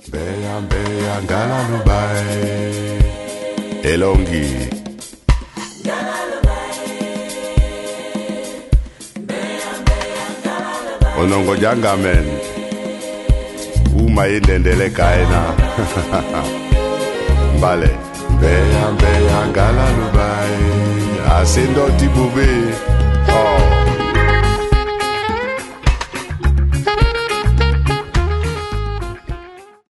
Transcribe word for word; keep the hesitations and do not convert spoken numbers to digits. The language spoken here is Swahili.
Beya beya ngala lubai Elongi Onongo janga men Uma indendele kaena Mbale Beya beya ngala lubai Asendo tibube